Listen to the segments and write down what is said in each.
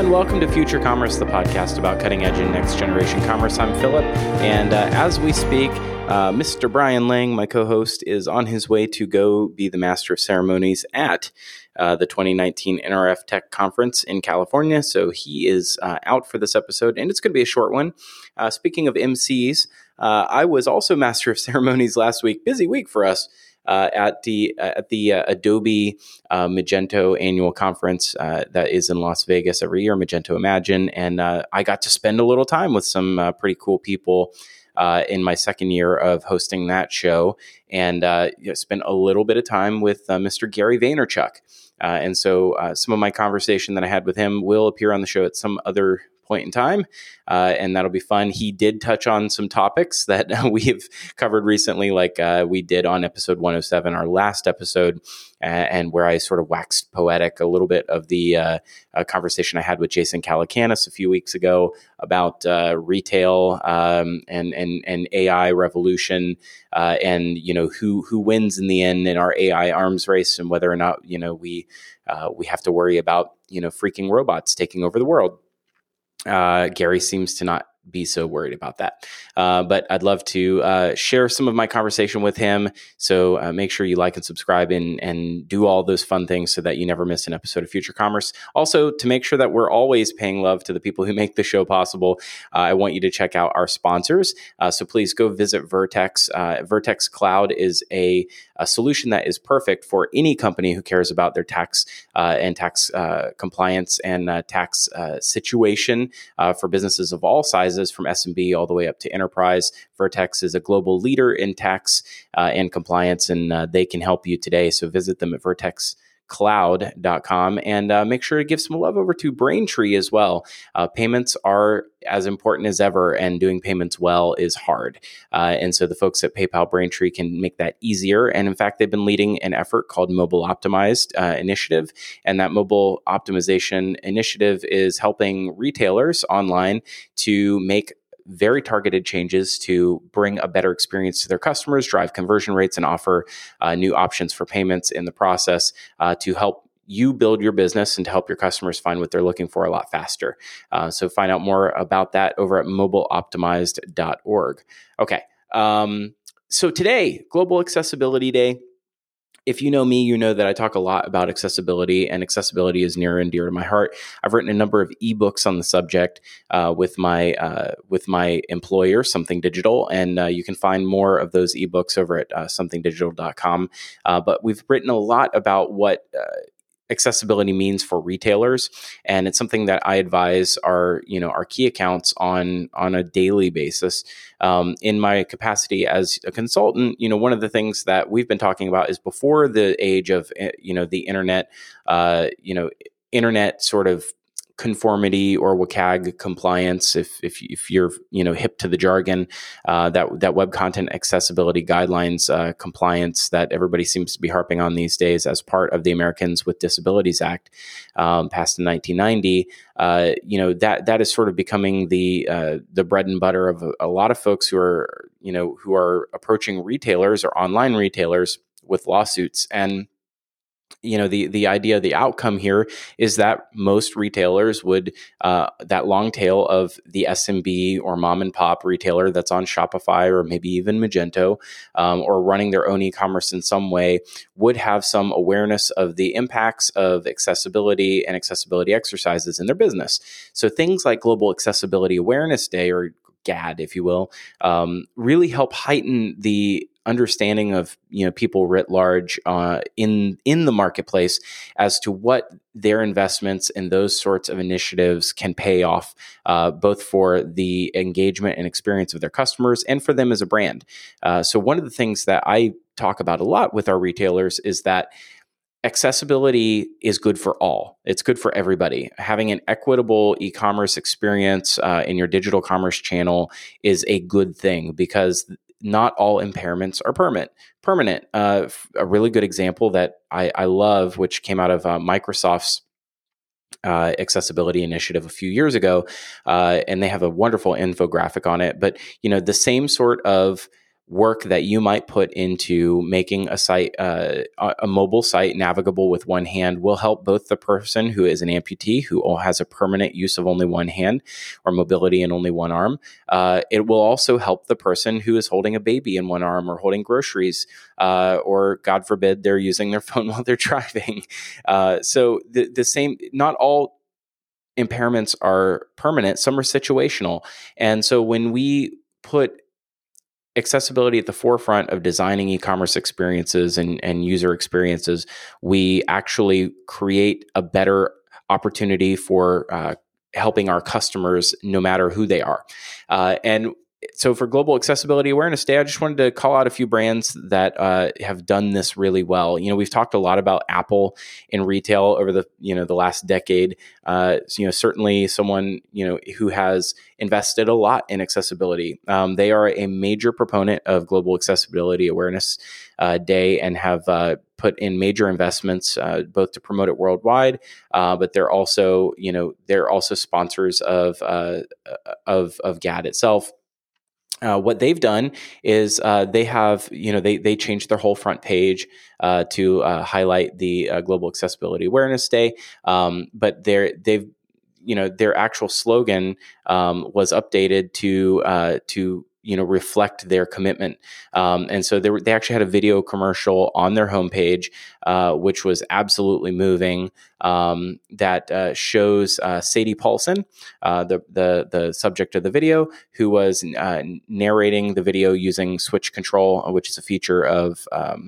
and welcome to Future Commerce, the podcast about cutting edge and next generation commerce. I'm Philip, and as we speak, Mr. Brian Lang, my co-host, is on his way to go be the master of ceremonies at the 2019 NRF Tech Conference in California. So he is out for this episode, and it's going to be a short one. Speaking of MCs, I was also master of ceremonies last week. Busy week for us. At the Adobe Magento annual conference that is in Las Vegas every year, Magento Imagine, and I got to spend a little time with some pretty cool people in my second year of hosting that show, and spent a little bit of time with Mr. Gary Vaynerchuk. And so some of my conversation that I had with him will appear on the show at some other point in time, and that'll be fun. He did touch on some topics that we have covered recently, like we did on episode 107, our last episode, and where I sort of waxed poetic a little bit of the conversation I had with Jason Calacanis a few weeks ago about retail and AI revolution, and who wins in the end in our AI arms race, and whether or not we have to worry about freaking robots taking over the world. Gary seems to not be so worried about that. But I'd love to share some of my conversation with him. So make sure you like and subscribe and do all those fun things so that you never miss an episode of Future Commerce. Also, to make sure that we're always paying love to the people who make the show possible, I want you to check out our sponsors. So please go visit Vertex. Vertex Cloud is a solution that is perfect for any company who cares about their tax and tax compliance and tax situation for businesses of all sizes, from SMB all the way up to enterprise. Vertex is a global leader in tax and compliance, and they can help you today. So visit them at vertexcloud.com and make sure to give some love over to Braintree as well. Payments are as important as ever, and doing payments well is hard. And so the folks at PayPal Braintree can make that easier. And in fact, they've been leading an effort called Mobile Optimized Initiative. And that mobile optimization initiative is helping retailers online to make very targeted changes to bring a better experience to their customers, drive conversion rates, and offer new options for payments in the process to help you build your business and to help your customers find what they're looking for a lot faster. So find out more about that over at mobileoptimized.org. Okay. So today, Global Accessibility Day. If you know me, you know that I talk a lot about accessibility, and accessibility is near and dear to my heart. I've written a number of ebooks on the subject with my employer, Something Digital, and you can find more of those ebooks over at somethingdigital.com. But we've written a lot about what accessibility means for retailers, and it's something that I advise our key accounts on a daily basis. In my capacity as a consultant, one of the things that we've been talking about is before the age of the internet, internet sort of conformity or WCAG compliance, if you're hip to the jargon, that web content accessibility guidelines compliance that everybody seems to be harping on these days as part of the Americans with Disabilities Act, passed in 1990. That is sort of becoming the bread and butter of a lot of folks who are approaching retailers or online retailers with lawsuits. And the idea, the outcome here is that most retailers would, that long tail of the SMB or mom and pop retailer that's on Shopify or maybe even Magento, or running their own e-commerce in some way, would have some awareness of the impacts of accessibility and accessibility exercises in their business. So things like Global Accessibility Awareness Day, or GAD, if you will, really help heighten the understanding of people writ large in the marketplace as to what their investments in those sorts of initiatives can pay off, both for the engagement and experience of their customers and for them as a brand. So one of the things that I talk about a lot with our retailers is that accessibility is good for all. It's good for everybody. Having an equitable e-commerce experience in your digital commerce channel is a good thing, because not all impairments are permanent. A really good example that I love, which came out of Microsoft's accessibility initiative a few years ago, and they have a wonderful infographic on it. But the same sort of work that you might put into making a site, a mobile site, navigable with one hand will help both the person who is an amputee, who has a permanent use of only one hand or mobility in only one arm. It will also help the person who is holding a baby in one arm or holding groceries, or God forbid, they're using their phone while they're driving. So the same, not all impairments are permanent, some are situational. And so when we put accessibility at the forefront of designing e-commerce experiences and user experiences, we actually create a better opportunity for helping our customers, no matter who they are. And so for Global Accessibility Awareness Day, I just wanted to call out a few brands that have done this really well. We've talked a lot about Apple in retail over the last decade. Certainly someone who has invested a lot in accessibility. They are a major proponent of Global Accessibility Awareness Day and have put in major investments both to promote it worldwide, but they're also sponsors of GAD itself. What they've done is they have, they changed their whole front page to highlight the Global Accessibility Awareness Day, but their actual slogan was updated to reflect their commitment. And so they actually had a video commercial on their homepage, which was absolutely moving, that shows Sadie Paulson, the subject of the video, who was narrating the video using Switch Control, which is a feature of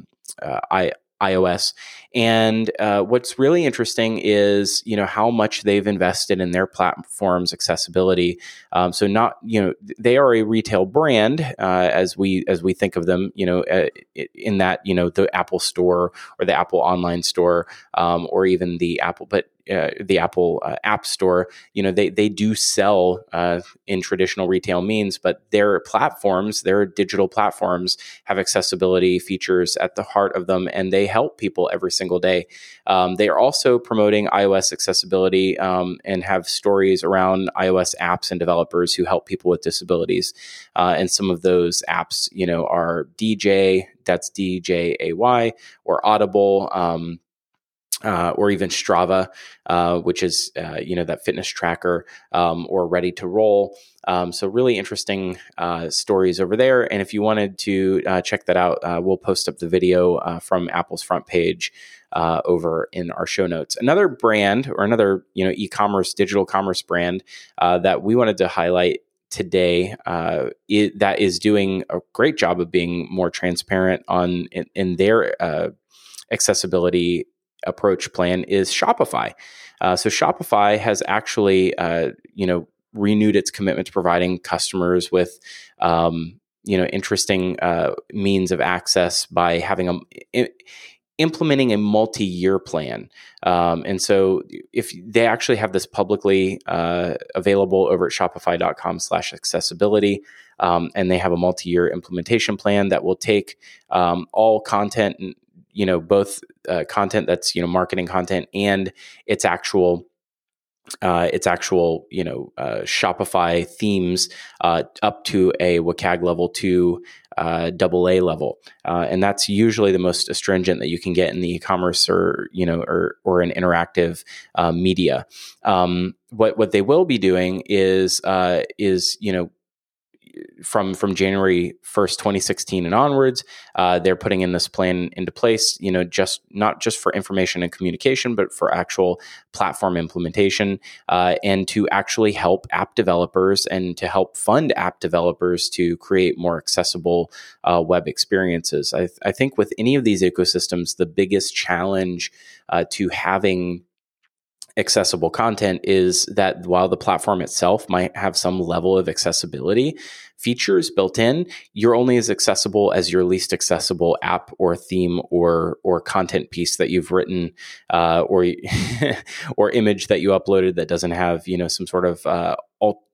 iOS. And what's really interesting is, how much they've invested in their platform's accessibility. So they are a retail brand as we think of them, in that, the Apple Store or the Apple Online Store, or even the Apple App Store. They do sell in traditional retail means, but their digital platforms have accessibility features at the heart of them, and they help people every single day. They are also promoting iOS accessibility and have stories around iOS apps and developers who help people with disabilities. And some of those apps, are DJ, that's DJAY, or Audible, or even Strava, which is, that fitness tracker, or Ready to Roll. So really interesting stories over there. And if you wanted to check that out, we'll post up the video from Apple's front page over in our show notes. Another brand, or another e-commerce, digital commerce brand that we wanted to highlight today, that is doing a great job of being more transparent in their accessibility approach plan, is Shopify. So Shopify has actually, renewed its commitment to providing customers with, interesting means of access by implementing a multi-year plan. And so if they actually have this publicly available over at shopify.com/accessibility, and they have a multi-year implementation plan that will take all content, both content that's, marketing content, and its actual Shopify themes up to a WCAG level 2 AA level. And that's usually the most astringent that you can get in the e-commerce or an interactive media. What they will be doing is from January 1st, 2016 and onwards, they're putting in this plan into place, not just for information and communication, but for actual platform implementation, and to actually help app developers and to help fund app developers to create more accessible web experiences. I think with any of these ecosystems, the biggest challenge to having accessible content is that while the platform itself might have some level of accessibility features built in, you're only as accessible as your least accessible app or theme or content piece that you've written, or image that you uploaded that doesn't have some sort of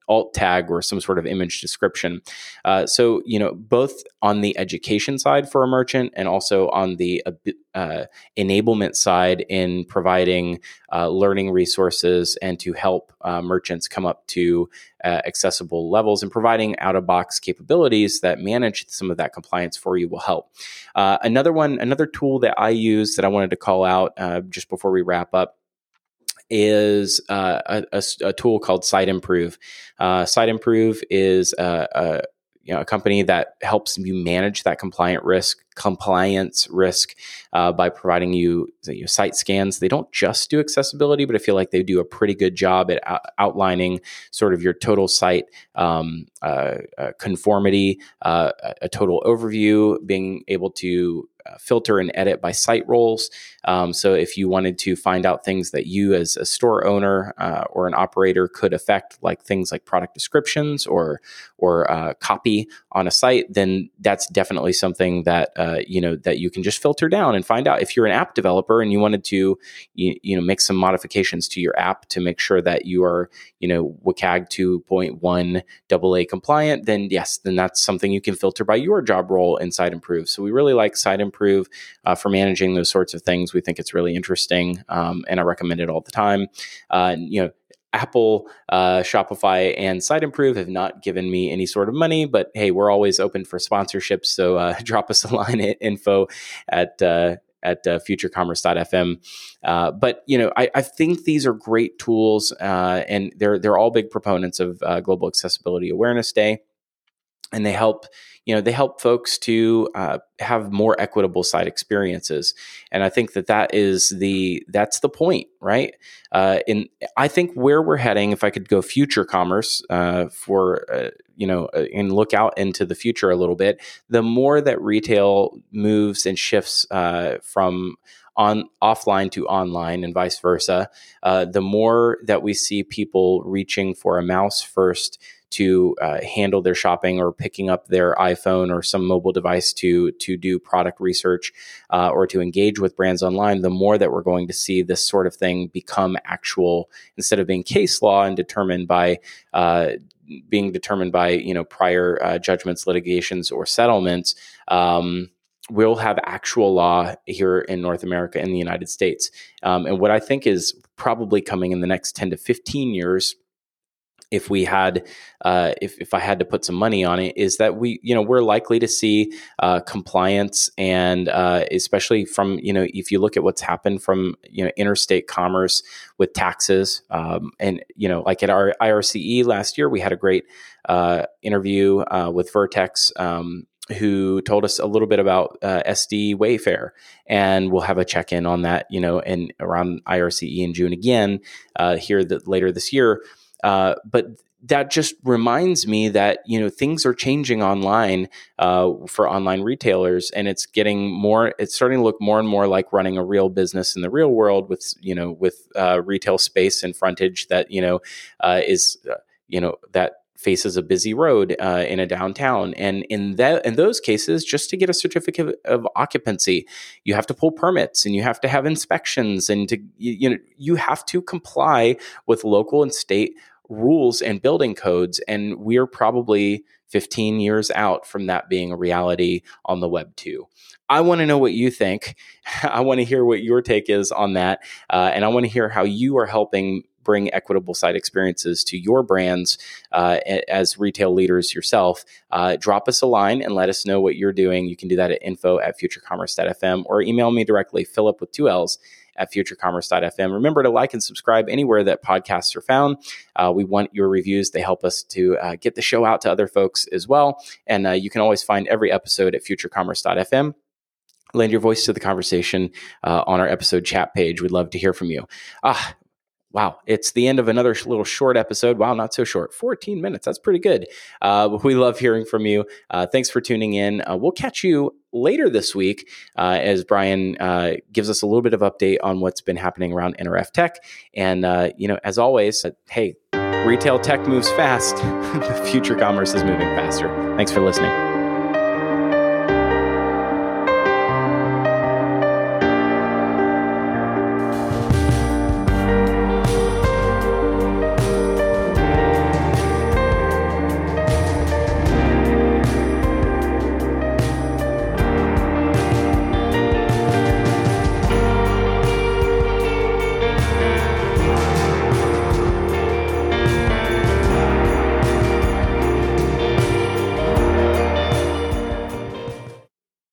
alt tag or some sort of image description. So, both on the education side for a merchant and also on the enablement side in providing learning resources and to help merchants come up to accessible levels, and providing out-of-box capabilities that manage some of that compliance for you will help. Another tool that I use that I wanted to call out just before we wrap up is a tool called SiteImprove. SiteImprove is a company that helps you manage that compliance risk by providing you site scans. They don't just do accessibility, but I feel like they do a pretty good job at outlining sort of your total site conformity, a total overview, being able to filter and edit by site roles. So if you wanted to find out things that you as a store owner or an operator could affect, like things like product descriptions or copy on a site, then that's definitely something that that you can just filter down and find out. If you're an app developer and you wanted to make some modifications to your app to make sure that you are WCAG 2.1 AA compliant, then that's something you can filter by your job role in SiteImprove. So we really like SiteImprove for managing those sorts of things. We think it's really interesting, and I recommend it all the time. Apple, Shopify, and SiteImprove have not given me any sort of money, but hey, we're always open for sponsorships. So drop us a line at info@futurecommerce.fm. But I think these are great tools, and they're all big proponents of Global Accessibility Awareness Day. And they help folks to have more equitable site experiences, and I think that's the point, right? And I think where we're heading, if I could go future commerce and look out into the future a little bit, the more that retail moves and shifts from offline to online and vice versa, the more that we see people reaching for a mouse first to handle their shopping, or picking up their iPhone or some mobile device to do product research or to engage with brands online, the more that we're going to see this sort of thing become actual, instead of being case law and determined by prior judgments, litigations, or settlements. We'll have actual law here in North America, in the United States. And what I think is probably coming in the next 10 to 15 years, if we had, if I had to put some money on it, is that we're likely to see compliance, and especially from, if you look at what's happened from, interstate commerce with taxes, and, like at our IRCE last year, we had a great interview with Vertex, who told us a little bit about SD Wayfair, and we'll have a check-in on that, and around IRCE in June again later this year. But that just reminds me that, things are changing online for online retailers, and it's starting to look more and more like running a real business in the real world with retail space and frontage that, is, that faces a busy road in a downtown. And in those cases, just to get a certificate of occupancy, you have to pull permits, and you have to have inspections, and you have to comply with local and state rules and building codes. And we're probably 15 years out from that being a reality on the web too. I want to know what you think. I want to hear what your take is on that. And I want to hear how you are helping bring equitable site experiences to your brands as retail leaders yourself. Drop us a line and let us know what you're doing. You can do that at info@futurecommerce.fm, or email me directly, Philip with 2 L's at futurecommerce.fm. Remember to like and subscribe anywhere that podcasts are found. We want your reviews. They help us to get the show out to other folks as well. And you can always find every episode at futurecommerce.fm. Lend your voice to the conversation on our episode chat page. We'd love to hear from you. Wow, it's the end of another little short episode. Wow, not so short. 14 minutes. That's pretty good. We love hearing from you. Thanks for tuning in. We'll catch you later this week as Brian gives us a little bit of update on what's been happening around NRF Tech. And, as always, hey, retail tech moves fast. Future commerce is moving faster. Thanks for listening.